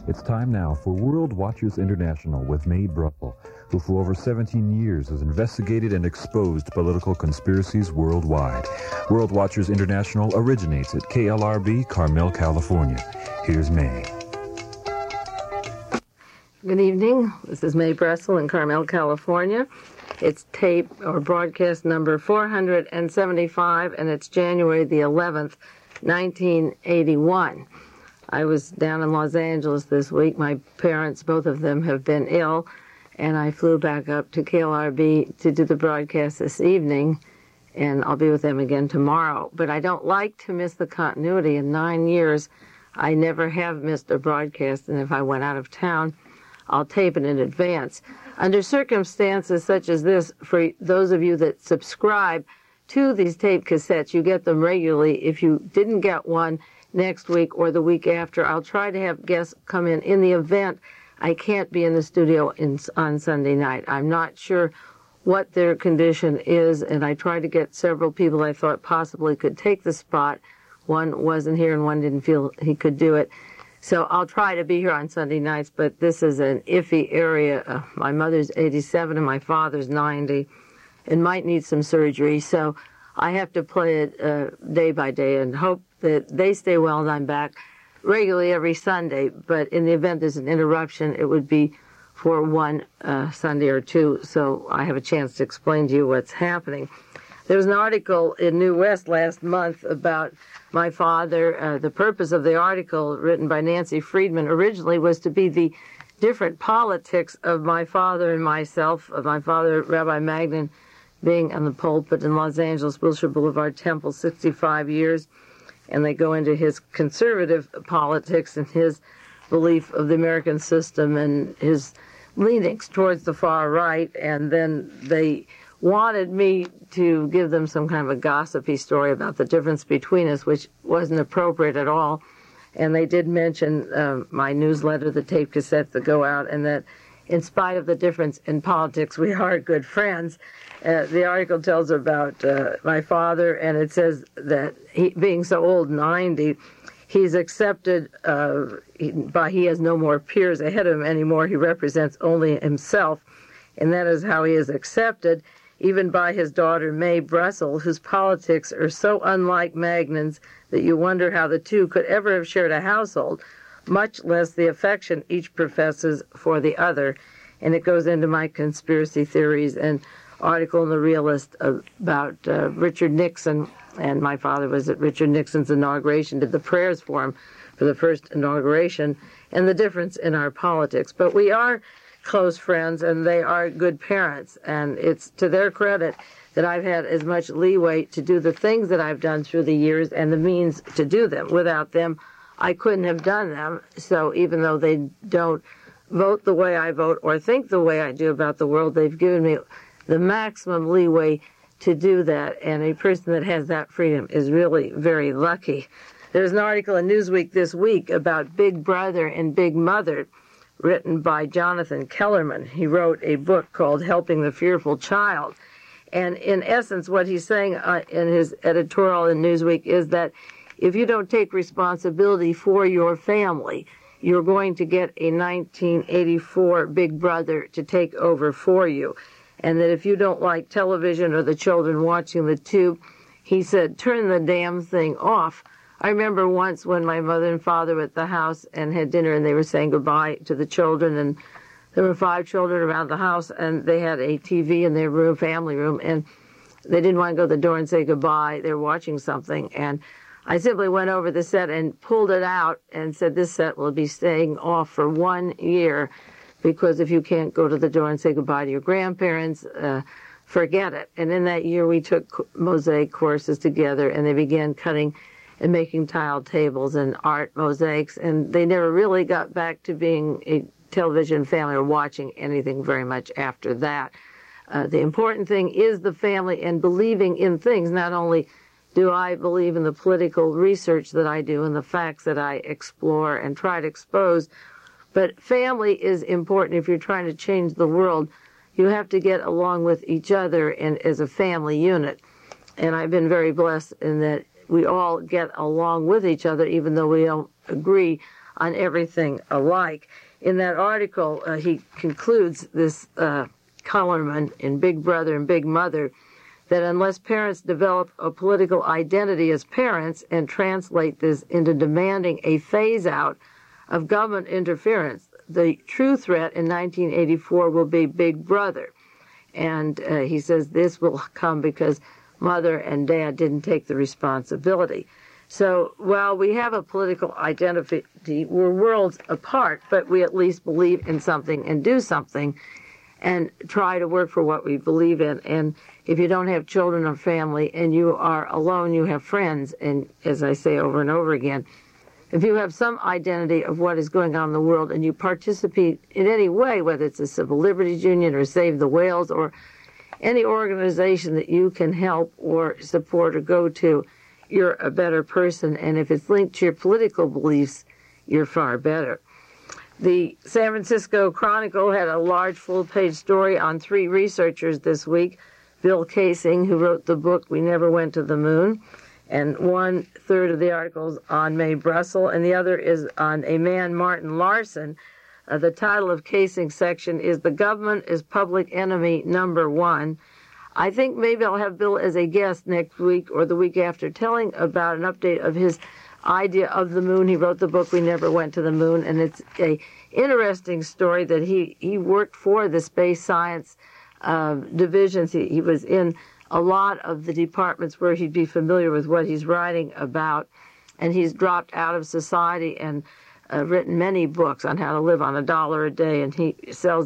It's time now for World Watchers International with Mae Brussel, who for over 17 years has investigated and exposed political conspiracies worldwide. World Watchers International originates at KLRB, Carmel, California. Here's Mae. Good evening. This is Mae Brussel in Carmel, California. It's tape or broadcast number 475, and it's January the 11th, 1981. I was down in Los Angeles this week. My parents, both of them, have been ill, and I flew back up to KLRB to do the broadcast this evening, and I'll be with them again tomorrow. But I don't like to miss the continuity. In 9 years, I never have missed a broadcast, and if I went out of town, I'll tape it in advance. Under circumstances such as this, for those of you that subscribe to these tape cassettes, you get them regularly. If you didn't get one next week or the week after, I'll try to have guests come in the event I can't be in the studio on Sunday night. I'm not sure what their condition is, and I tried to get several people I thought possibly could take the spot. One wasn't here and one didn't feel he could do it. So I'll try to be here on Sunday nights, but this is an iffy area. My mother's 87 and my father's 90 and might need some surgery, so I have to play it day by day and hope that they stay well and I'm back regularly every Sunday. But in the event there's an interruption, it would be for one Sunday or two, so I have a chance to explain to you what's happening. There was an article in New West last month about my father. The purpose of the article, written by Nancy Friedman, originally was to be the different politics of my father and myself, of my father, Rabbi Magnin, being on the pulpit in Los Angeles, Wilshire Boulevard Temple, 65 years, and they go into his conservative politics and his belief of the American system and his leanings towards the far right, and then they wanted me to give them some kind of a gossipy story about the difference between us, which wasn't appropriate at all. And they did mention my newsletter, the tape cassettes that go out, and that in spite of the difference in politics, we are good friends. The article tells about my father, and it says that he, being so old, 90, he's accepted, he has no more peers ahead of him anymore. He represents only himself, and that is how he is accepted, even by his daughter, Mae Brussel, whose politics are so unlike Magnin's that you wonder how the two could ever have shared a household, much less the affection each professes for the other. And it goes into my conspiracy theories and article in The Realist about Richard Nixon, and my father was at Richard Nixon's inauguration, did the prayers for him for the first inauguration, and the difference in our politics. But we are close friends, and they are good parents, and it's to their credit that I've had as much leeway to do the things that I've done through the years and the means to do them. Without them, I couldn't have done them. So even though they don't vote the way I vote or think the way I do about the world, they've given me the maximum leeway to do that, and a person that has that freedom is really very lucky. There's an article in Newsweek this week about Big Brother and Big Mother, written by Jonathan Kellerman. He wrote a book called Helping the Fearful Child. And in essence, what he's saying in his editorial in Newsweek is that if you don't take responsibility for your family, you're going to get a 1984 Big Brother to take over for you. And that if you don't like television or the children watching the tube, he said, turn the damn thing off. I remember once when my mother and father were at the house and had dinner, and they were saying goodbye to the children, and there were 5 children around the house, and they had a TV in their room, family room, and they didn't want to go to the door and say goodbye. They were watching something, and I simply went over the set and pulled it out and said, this set will be staying off for 1 year, because if you can't go to the door and say goodbye to your grandparents, forget it. And in that year, we took mosaic courses together, and they began cutting and making tile tables and art mosaics, and they never really got back to being a television family or watching anything very much after that. The important thing is the family and believing in things. Not only do I believe in the political research that I do and the facts that I explore and try to expose, but family is important. If you're trying to change the world, you have to get along with each other and as a family unit. And I've been very blessed in that we all get along with each other, even though we don't agree on everything alike. In that article, he concludes, this Kellerman in Big Brother and Big Mother, that unless parents develop a political identity as parents and translate this into demanding a phase-out of government interference, the true threat in 1984 will be Big Brother. And he says this will come because mother and dad didn't take the responsibility. So while we have a political identity, we're worlds apart, but we at least believe in something and do something and try to work for what we believe in. And if you don't have children or family and you are alone, you have friends. And as I say over and over again, if you have some identity of what is going on in the world and you participate in any way, whether it's a Civil Liberties Union or Save the Whales or any organization that you can help or support or go to, you're a better person. And if it's linked to your political beliefs, you're far better. The San Francisco Chronicle had a large full-page story on 3 researchers this week. Bill Kaysing, who wrote the book We Never Went to the Moon, and 1/3 of the article's on Mae Brussell, and the other is on a man, Martin Larson. The title of Kaysing's section is The Government is Public Enemy Number 1. I think maybe I'll have Bill as a guest next week or the week after, telling about an update of his idea of the moon. He wrote the book We Never Went to the Moon, and it's a interesting story that he worked for the space science divisions. He was in a lot of the departments where he'd be familiar with what he's writing about, and he's dropped out of society and written many books on how to live on $1 a day, and he sells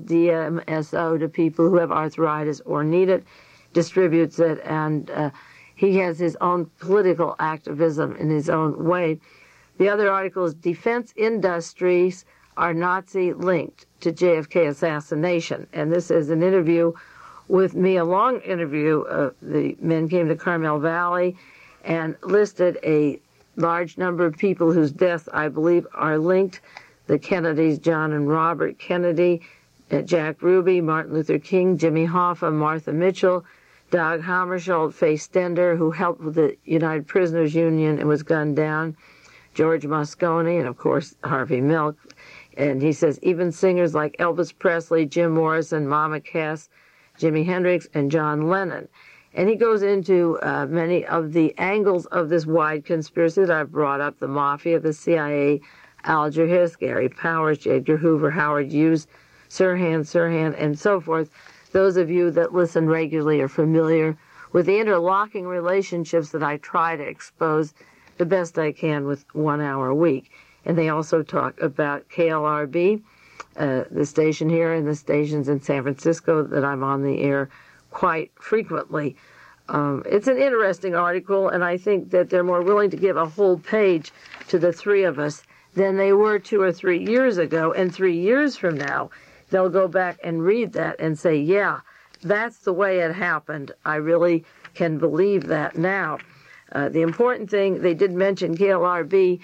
DMSO to people who have arthritis or need it, distributes it, and he has his own political activism in his own way. The other article is Defense Industries Are Nazi-Linked to JFK Assassination, and this is an interview with me, a long interview. The men came to Carmel Valley and listed a large number of people whose deaths, I believe, are linked. The Kennedys, John and Robert Kennedy, Jack Ruby, Martin Luther King, Jimmy Hoffa, Martha Mitchell, Dag Hammarskjöld, Faye Stender, who helped with the United Prisoners Union and was gunned down, George Moscone, and of course Harvey Milk. And he says even singers like Elvis Presley, Jim Morrison, Mama Cass, Jimi Hendrix, and John Lennon. And he goes into many of the angles of this wide conspiracy that I've brought up: the Mafia, the CIA, Alger Hiss, Gary Powers, J. Edgar Hoover, Howard Hughes, Sirhan, and so forth. Those of you that listen regularly are familiar with the interlocking relationships that I try to expose the best I can with 1 hour a week. And they also talk about KLRB, the station here, and the stations in San Francisco that I'm on the air quite frequently. It's an interesting article, and I think that they're more willing to give a whole page to the 3 of us than they were 2 or 3 years ago. And 3 years from now, they'll go back and read that and say, yeah, that's the way it happened. I really can believe that now. The important thing, they did mention KLRB.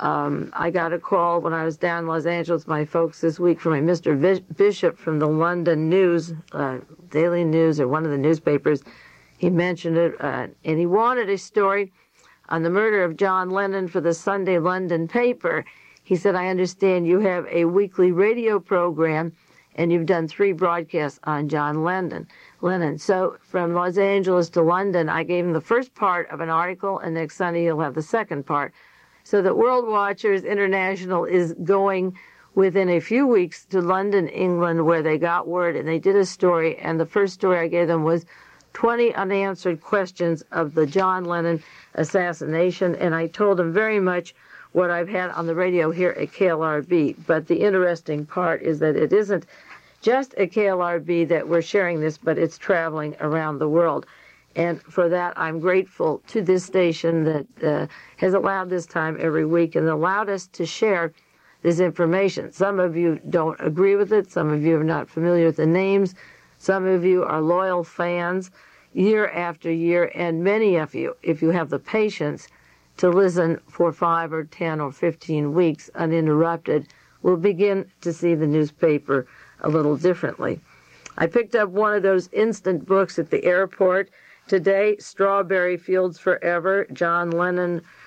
I got a call when I was down in Los Angeles, my folks this week, from a Mr. Bishop from the London News, Daily News, or one of the newspapers. He mentioned it, and he wanted a story on the murder of John Lennon for the Sunday London paper. He said, I understand you have a weekly radio program, and you've done 3 broadcasts on John Lennon. So from Los Angeles to London, I gave him the first part of an article, and next Sunday he'll have the second part. So that World Watchers International is going within a few weeks to London, England, where they got word, and they did a story, and the first story I gave them was 20 unanswered questions of the John Lennon assassination, and I told them very much what I've had on the radio here at KLRB. But the interesting part is that it isn't just at KLRB that we're sharing this, but it's traveling around the world. And for that, I'm grateful to this station that has allowed this time every week and allowed us to share this information. Some of you don't agree with it. Some of you are not familiar with the names. Some of you are loyal fans year after year. And many of you, if you have the patience to listen for 5 or 10 or 15 weeks uninterrupted, will begin to see the newspaper a little differently. I picked up one of those instant books at the airport today, Strawberry Fields Forever, John Lennon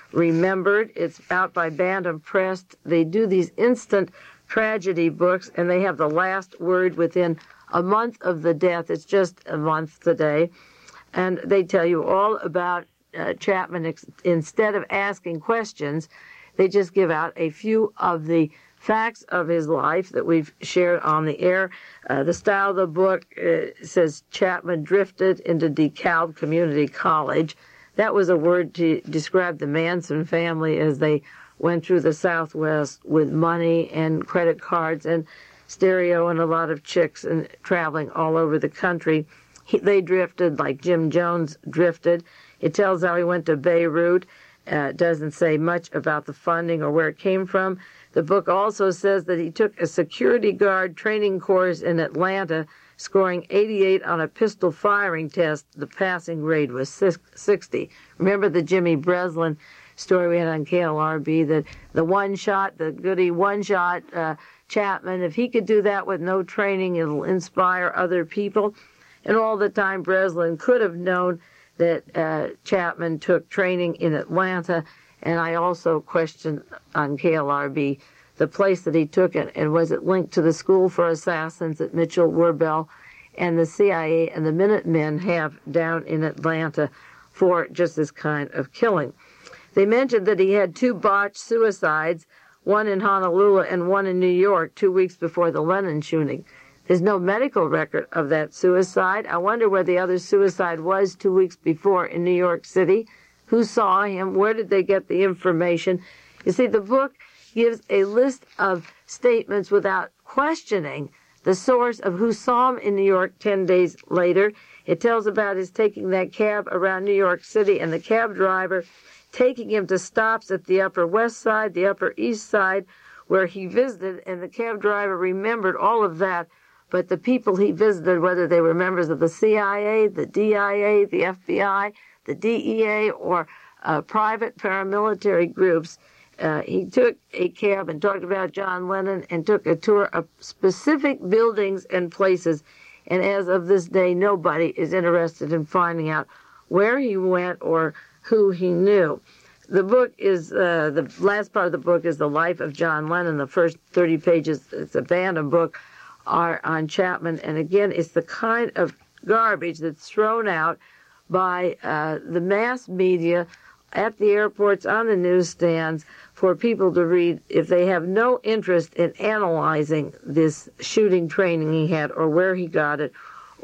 Remembered. It's out by Bantam Press. They do these instant tragedy books, and they have the last word within a month of the death. It's just a month today. And they tell you all about Chapman. Instead of asking questions, they just give out a few of the facts of his life that we've shared on the air. The style of the book says Chapman drifted into DeKalb Community College. That was a word to describe the Manson family as they went through the Southwest with money and credit cards and stereo and a lot of chicks and traveling all over the country. They drifted like Jim Jones drifted. It tells how he went to Beirut. Doesn't say much about the funding or where it came from. The book also says that he took a security guard training course in Atlanta, scoring 88 on a pistol firing test. The passing grade was 60. Remember the Jimmy Breslin story we had on KLRB, that the one-shot, the goody one-shot Chapman, if he could do that with no training, it'll inspire other people. And all the time, Breslin could have known that Chapman took training in Atlanta. And I also questioned on KLRB the place that he took it, and was it linked to the School for Assassins that Mitchell Werbel and the CIA and the Minutemen have down in Atlanta for just this kind of killing. They mentioned that he had 2 botched suicides, one in Honolulu and one in New York, 2 weeks before the Lennon shooting. There's no medical record of that suicide. I wonder where the other suicide was 2 weeks before in New York City. Who saw him? Where did they get the information? You see, the book gives a list of statements without questioning the source of who saw him in New York 10 days later. It tells about his taking that cab around New York City and the cab driver taking him to stops at the Upper West Side, the Upper East Side, where he visited, and the cab driver remembered all of that. But the people he visited, whether they were members of the CIA, the DIA, the FBI, the DEA, or private paramilitary groups, he took a cab and talked about John Lennon and took a tour of specific buildings and places. And as of this day, nobody is interested in finding out where he went or who he knew. The book is, the last part of the book is the life of John Lennon. The first 30 pages, it's a Bantam book, are on Chapman. And again, it's the kind of garbage that's thrown out by the mass media at the airports, on the newsstands, for people to read if they have no interest in analyzing this shooting training he had or where he got it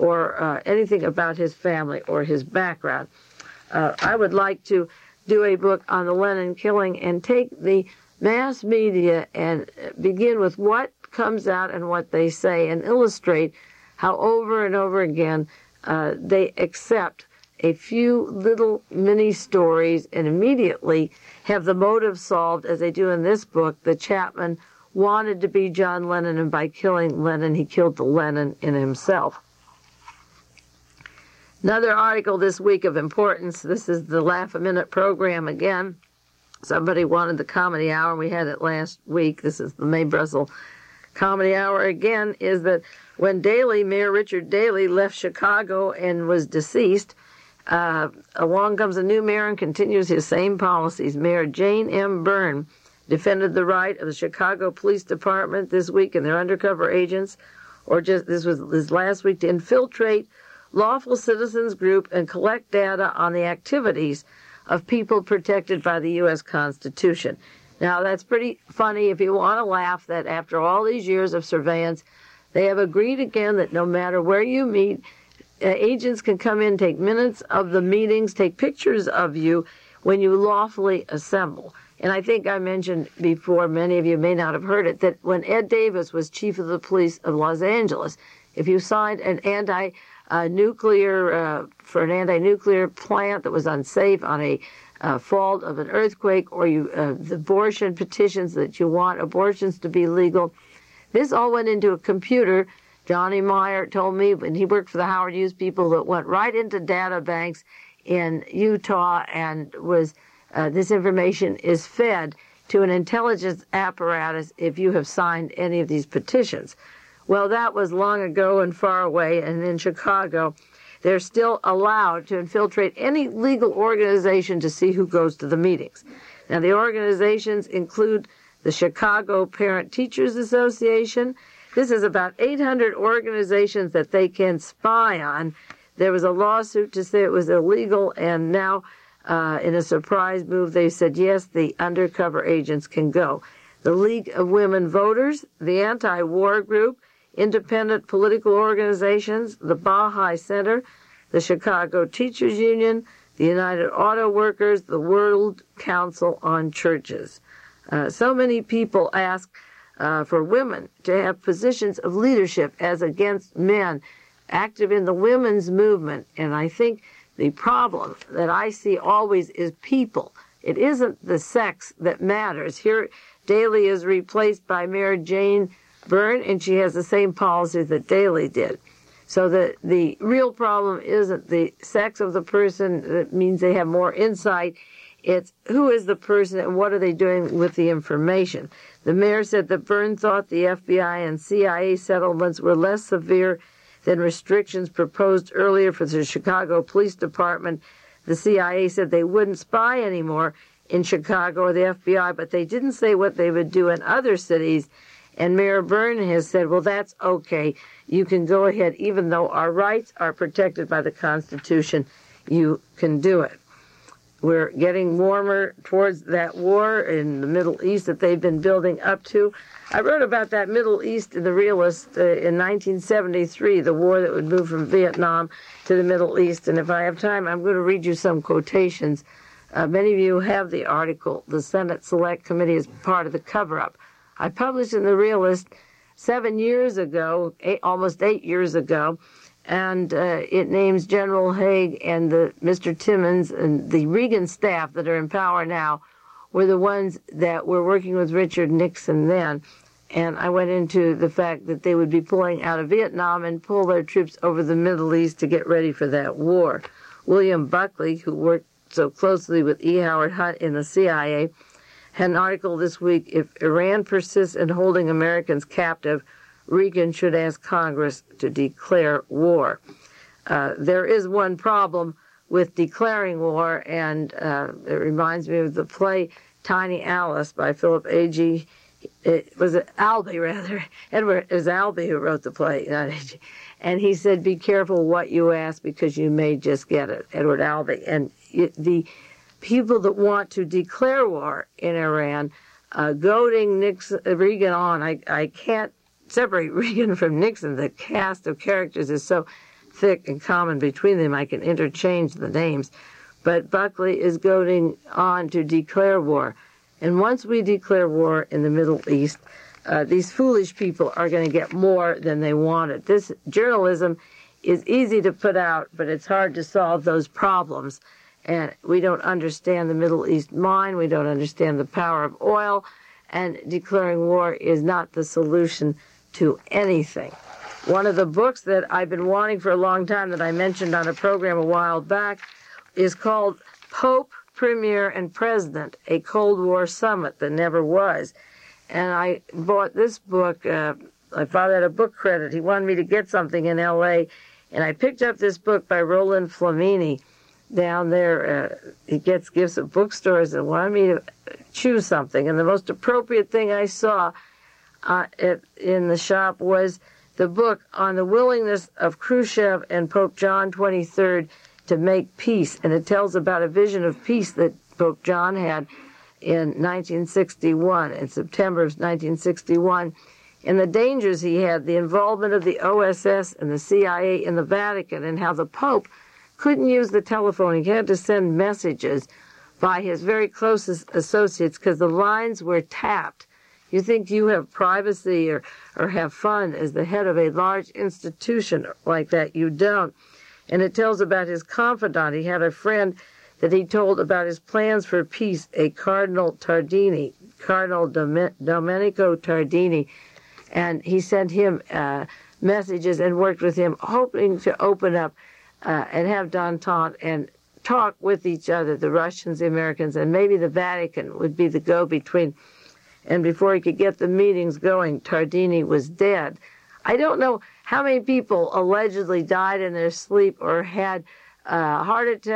or anything about his family or his background. I would like to do a book on the Lennon killing and take the mass media and begin with what comes out and what they say and illustrate how over and over again they accept a few little mini stories and immediately have the motive solved, as they do in this book, that Chapman wanted to be John Lennon, and by killing Lennon, he killed the Lennon in himself. Another article this week of importance, this is the Laugh a Minute program again. Somebody wanted the Comedy Hour, we had it last week. This is the Mae Brussel Comedy Hour again, is that when Mayor Richard Daley left Chicago and was deceased, along comes a new mayor and continues his same policies. Mayor Jane M. Byrne defended the right of the Chicago Police Department this week and their undercover agents, or just this was this last week, to infiltrate lawful citizens group and collect data on the activities of people protected by the U.S. Constitution. Now, that's pretty funny if you want to laugh that after all these years of surveillance, they have agreed again that no matter where you meet, agents can come in, take minutes of the meetings, take pictures of you when you lawfully assemble. And I think I mentioned before, many of you may not have heard it, that when Ed Davis was chief of the police of Los Angeles, if you signed an anti-nuclear for an anti-nuclear plant that was unsafe on a fault of an earthquake, or the abortion petitions that you want abortions to be legal, this all went into a computer. Johnny Meyer told me when he worked for the Howard Hughes people that went right into data banks in Utah and was this information is fed to an intelligence apparatus if you have signed any of these petitions. Well, that was long ago and far away, and in Chicago, they're still allowed to infiltrate any legal organization to see who goes to the meetings. Now, the organizations include the Chicago Parent Teachers Association. This is about 800 organizations that they can spy on. There was a lawsuit to say it was illegal, and now, in a surprise move, they said, yes, the undercover agents can go. The League of Women Voters, the Anti-War Group, independent political organizations, the Baha'i Center, the Chicago Teachers Union, the United Auto Workers, the World Council on Churches. So many people ask for women to have positions of leadership as against men active in the women's movement. And I think the problem that I see always is people. It isn't the sex that matters. Here, Daley is replaced by Mayor Jane Byrne, and she has the same policy that Daley did. So the real problem isn't the sex of the person. That means they have more insight. It's who is the person and what are they doing with the information. The mayor said that Byrne thought the FBI and CIA settlements were less severe than restrictions proposed earlier for the Chicago Police Department. The CIA said they wouldn't spy anymore in Chicago or the FBI, but they didn't say what they would do in other cities. And Mayor Byrne has said, well, that's okay. You can go ahead. Even though our rights are protected by the Constitution, you can do it. We're getting warmer towards that war in the Middle East that they've been building up to. I wrote about that Middle East in The Realist in 1973, the war that would move from Vietnam to the Middle East. And if I have time, I'm going to read you some quotations. Many of you have the article. The Senate Select Committee is part of the cover-up. I published in The Realist 7 years ago, almost 8 years ago, and it names General Haig and Mr. Timmons and the Reagan staff that are in power now were the ones that were working with Richard Nixon then. And I went into the fact that they would be pulling out of Vietnam and pull their troops over the Middle East to get ready for that war. William Buckley, who worked so closely with E. Howard Hunt in the CIA, had an article this week, if Iran persists in holding Americans captive, Reagan should ask Congress to declare war. There is one problem with declaring war, and it reminds me of the play Tiny Alice by Philip A.G. It was Albee, rather. It was Albee who wrote the play, not A.G. And he said, be careful what you ask because you may just get it, Edward Albee. And the people that want to declare war in Iran, goading Reagan on, I can't separate Reagan from Nixon. The cast of characters is so thick and common between them, I can interchange the names. But Buckley is goading on to declare war. And once we declare war in the Middle East, these foolish people are going to get more than they wanted. This journalism is easy to put out, but it's hard to solve those problems. And we don't understand the Middle East mind. We don't understand the power of oil. And declaring war is not the solution to anything. One of the books that I've been wanting for a long time that I mentioned on a program a while back is called Pope, Premier, and President, a Cold War Summit that never was. And I bought this book. My father had a book credit. He wanted me to get something in L.A., and I picked up this book by Roland Flamini down there. He gets gifts at bookstores and wanted me to choose something. And the most appropriate thing I saw in the shop was the book on the willingness of Khrushchev and Pope John XXIII to make peace. And it tells about a vision of peace that Pope John had in 1961, in September of 1961, and the dangers he had, the involvement of the OSS and the CIA in the Vatican, and how the Pope couldn't use the telephone. He had to send messages by his very closest associates because the lines were tapped. You think you have privacy or have fun as the head of a large institution like that. You don't. And it tells about his confidant. He had a friend that he told about his plans for peace, a Cardinal Tardini, Cardinal Domenico Tardini. And he sent him messages and worked with him, hoping to open up and have d'entente and talk with each other, the Russians, the Americans, and maybe the Vatican would be the go-between. And before he could get the meetings going, Tardini was dead. I don't know how many people allegedly died in their sleep or had heart attacks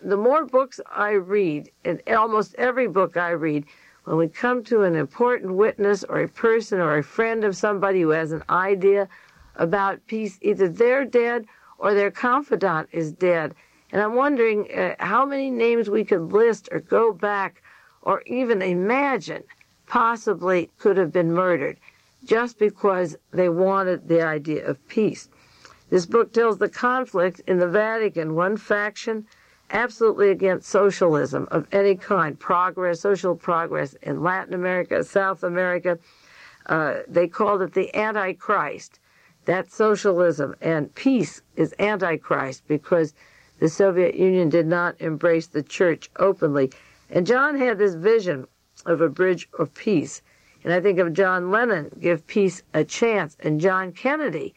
the more books I read, and almost every book I read, when we come to an important witness or a person or a friend of somebody who has an idea about peace, either they're dead or their confidant is dead. And I'm wondering how many names we could list or go back or even imagine possibly could have been murdered just because they wanted the idea of peace. This book tells the conflict in the Vatican, one faction absolutely against socialism of any kind, progress, social progress in Latin America, South America. They called it the Antichrist. That's socialism. And peace is Antichrist because the Soviet Union did not embrace the church openly. And John had this vision of a bridge of peace. And I think of John Lennon, give peace a chance, and John Kennedy.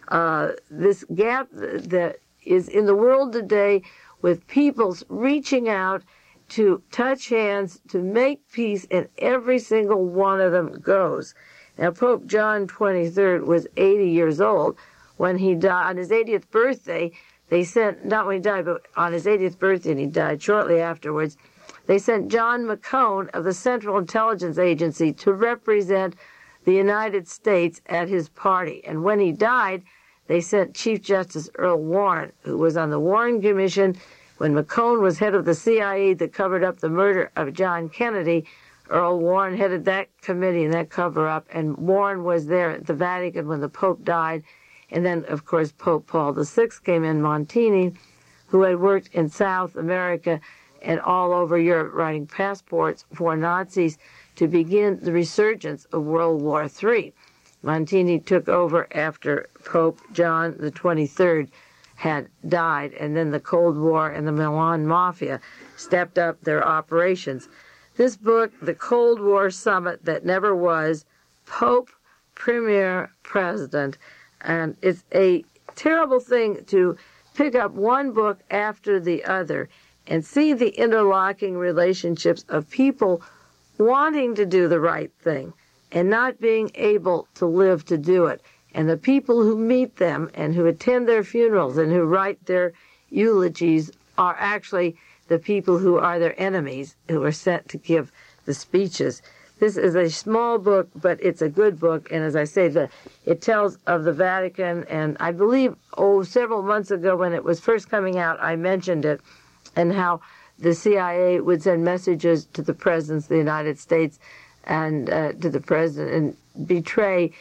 This gap that is in the world today with people's reaching out to touch hands, to make peace, and every single one of them goes. Now, Pope John XXIII was 80 years old when he died. On his 80th birthday, they sent, not when he died, but on his 80th birthday, and he died shortly afterwards, they sent John McCone of the Central Intelligence Agency to represent the United States at his party. And when he died, they sent Chief Justice Earl Warren, who was on the Warren Commission when McCone was head of the CIA that covered up the murder of John Kennedy. Earl Warren headed that committee and that cover-up, and Warren was there at the Vatican when the Pope died. And then, of course, Pope Paul VI came in, Montini, who had worked in South America and all over Europe writing passports for Nazis to begin the resurgence of World War III. Montini took over after Pope John the 23rd had died, and then the Cold War and the Milan Mafia stepped up their operations. This book, The Cold War Summit That Never Was, Pope, Premier, President, and it's a terrible thing to pick up one book after the other and see the interlocking relationships of people wanting to do the right thing and not being able to live to do it. And the people who meet them and who attend their funerals and who write their eulogies are actually the people who are their enemies, who are sent to give the speeches. This is a small book, but it's a good book. And as I say, it tells of the Vatican. And I believe, several months ago when it was first coming out, I mentioned it, and how the CIA would send messages to the presidents of the United States and to the president and betray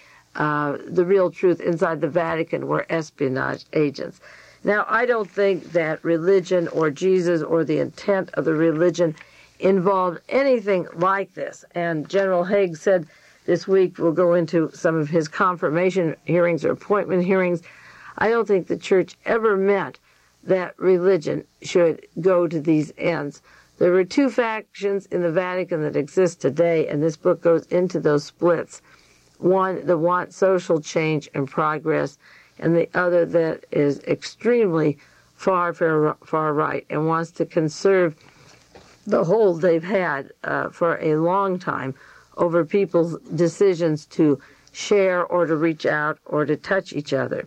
the real truth inside the Vatican were espionage agents. Now, I don't think that religion or Jesus or the intent of the religion involved anything like this. And General Haig said this week we'll go into some of his confirmation hearings or appointment hearings. I don't think the church ever meant that religion should go to these ends. There were two factions in the Vatican that exist today, and this book goes into those splits. One that wants social change and progress, and the other that is extremely far right and wants to conserve the hold they've had for a long time over people's decisions to share or to reach out or to touch each other.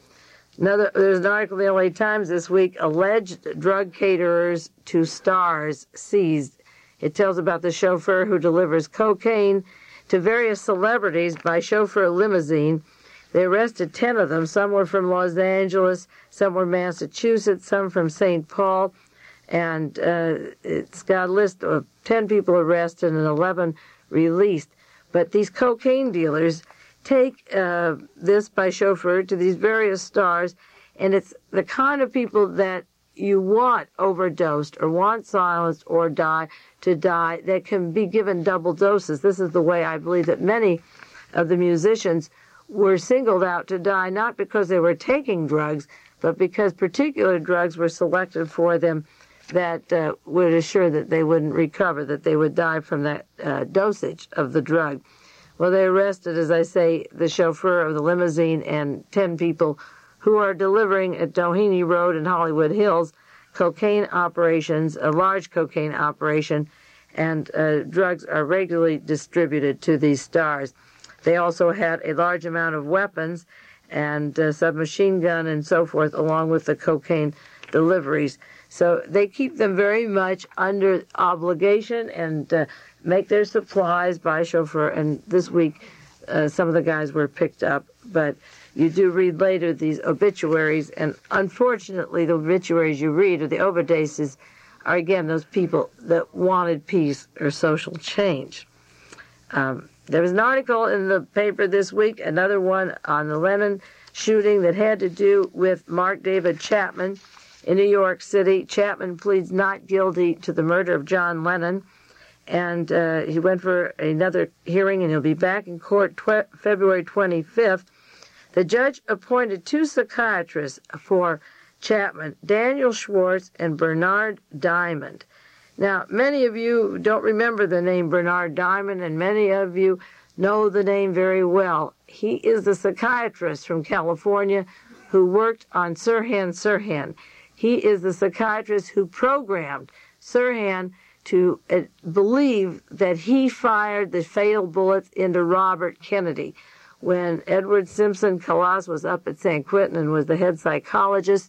There's an article in the LA Times this week, alleged drug caterers to stars seized. It tells about the chauffeur who delivers cocaine to various celebrities by chauffeur limousine. They arrested 10 of them. Some were from Los Angeles, some were Massachusetts, some from St. Paul. And it's got a list of 10 people arrested and 11 released. But these cocaine dealers take this by chauffeur to these various stars, and it's the kind of people that you want overdosed or want silenced or die that can be given double doses. This is the way I believe that many of the musicians were singled out to die, not because they were taking drugs, but because particular drugs were selected for them that would assure that they wouldn't recover, that they would die from that dosage of the drug. Well, they arrested, as I say, the chauffeur of the limousine and 10 people who are delivering at Doheny Road in Hollywood Hills cocaine operations, a large cocaine operation, and drugs are regularly distributed to these stars. They also had a large amount of weapons and submachine gun and so forth, along with the cocaine deliveries. So they keep them very much under obligation and make their supplies by chauffeur. And this week, some of the guys were picked up. But you do read later these obituaries, and unfortunately, the obituaries you read, or the overdoses, are again those people that wanted peace or social change. There was an article in the paper this week, another one on the Lennon shooting that had to do with Mark David Chapman in New York City. Chapman pleads not guilty to the murder of John Lennon, and he went for another hearing, and he'll be back in court February 25th. The judge appointed 2 psychiatrists for Chapman, Daniel Schwartz and Bernard Diamond. Now, many of you don't remember the name Bernard Diamond, and many of you know the name very well. He is the psychiatrist from California who worked on Sirhan Sirhan. He is the psychiatrist who programmed Sirhan to believe that he fired the fatal bullets into Robert Kennedy. When Edward Simpson Calas was up at San Quentin and was the head psychologist,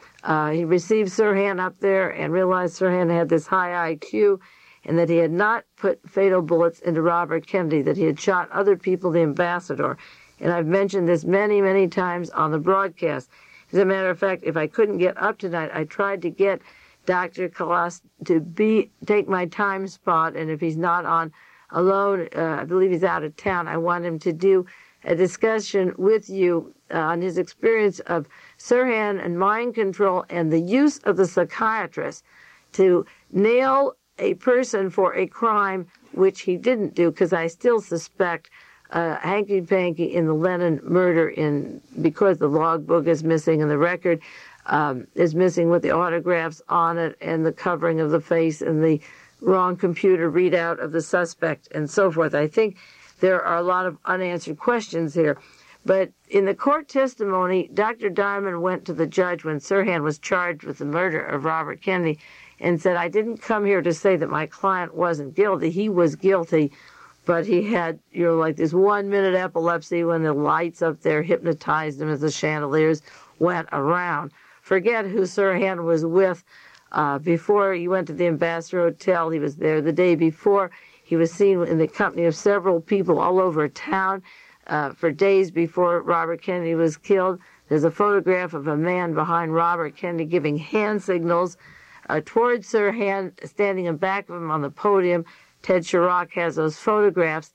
he received Sirhan up there and realized Sirhan had this high IQ and that he had not put fatal bullets into Robert Kennedy, that he had shot other people, the ambassador. And I've mentioned this many, many times on the broadcast. As a matter of fact, if I couldn't get up tonight, I tried to get Dr. Calas to take my time spot, and if he's not on alone, I believe he's out of town, I want him to do a discussion with you on his experience of Sirhan and mind control and the use of the psychiatrist to nail a person for a crime which he didn't do, because I still suspect hanky-panky in the Lennon murder because the logbook is missing and the record is missing with the autographs on it and the covering of the face and the wrong computer readout of the suspect and so forth. I think there are a lot of unanswered questions here. But in the court testimony, Dr. Diamond went to the judge when Sirhan was charged with the murder of Robert Kennedy and said, I didn't come here to say that my client wasn't guilty. He was guilty, but he had, like this 1-minute epilepsy when the lights up there hypnotized him as the chandeliers went around. Forget who Sirhan was with before he went to the Ambassador Hotel. He was there the day before. He was seen in the company of several people all over town for days before Robert Kennedy was killed. There's a photograph of a man behind Robert Kennedy giving hand signals towards Sirhan, standing in back of him on the podium. Ted Chirac has those photographs.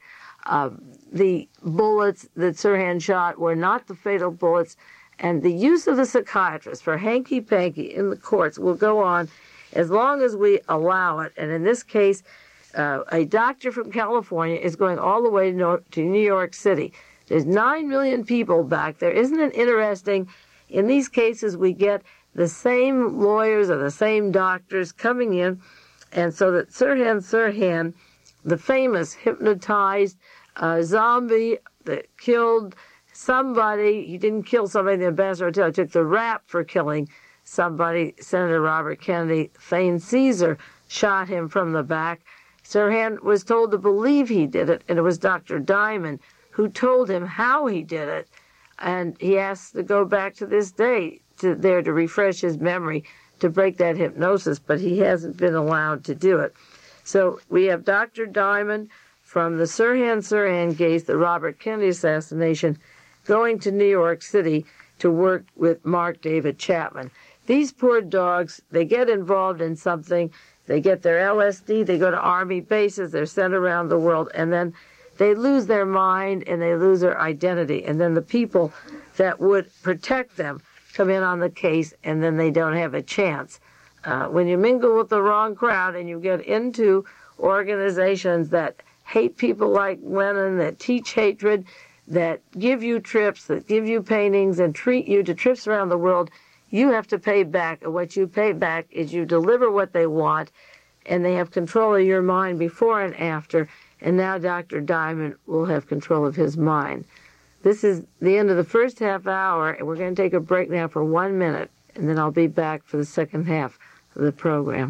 The bullets that Sirhan shot were not the fatal bullets, and the use of the psychiatrist for hanky-panky in the courts will go on as long as we allow it. And in this case, a doctor from California is going all the way to New York City. There's 9 million people back there. Isn't it interesting? In these cases, we get the same lawyers or the same doctors coming in, and so that Sirhan Sirhan, the famous hypnotized zombie that killed somebody, he didn't kill somebody in the Ambassador Hotel, he took the rap for killing somebody. Senator Robert Kennedy, Thane Caesar, shot him from the back. Sirhan was told to believe he did it, and it was Dr. Diamond who told him how he did it. And he has to go back to this day to refresh his memory, to break that hypnosis, but he hasn't been allowed to do it. So we have Dr. Diamond from the Sirhan Sirhan case, the Robert Kennedy assassination, going to New York City to work with Mark David Chapman. These poor dogs, they get involved in something, they get their LSD, they go to Army bases, they're sent around the world, and then they lose their mind and they lose their identity. And then the people that would protect them come in on the case, and then they don't have a chance. When you mingle with the wrong crowd and you get into organizations that hate people like Lennon, that teach hatred, that give you trips, that give you paintings and treat you to trips around the world, you have to pay back. And what you pay back is you deliver what they want, and they have control of your mind before and after. And now Dr. Diamond will have control of his mind. This is the end of the first half hour, and we're going to take a break now for 1 minute, and then I'll be back for the second half of the program.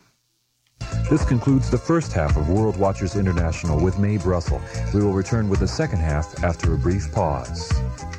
This concludes the first half of World Watchers International with Mae Brussel. We will return with the second half after a brief pause.